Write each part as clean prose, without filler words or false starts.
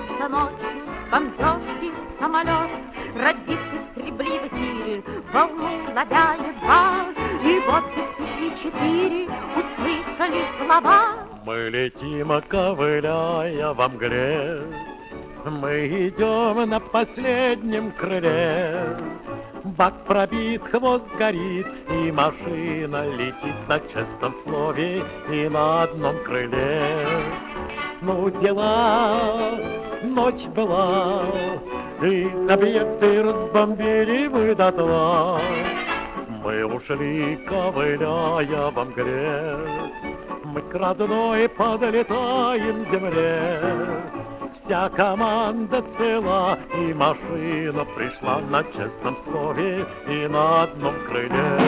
Ворвался ночью с бомбежки самолет, радисты скребли в эфире, волну ловя едва. И вот без 5:04 услышали слова. Мы летим, ковыляя во мгле, мы идем на последнем крыле. Бак пробит, хвост горит, и машина летит на честном слове и на одном крыле. Ну, дела, ночь была, и объекты разбомбили мы дотла. Мы ушли, ковыляя во мгле, мы к родной подлетаем земле. Вся команда цела, и машина пришла на честном слове и на одном крыле.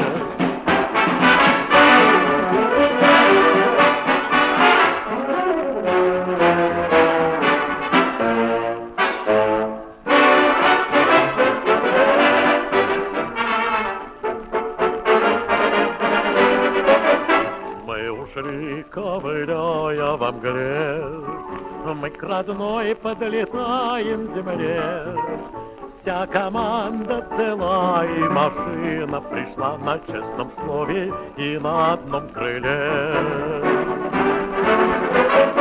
Мы ушли, ковыляя во мгле, мы к родной подлетаем земле. Вся команда цела, и машина пришла на честном слове и на одном крыле.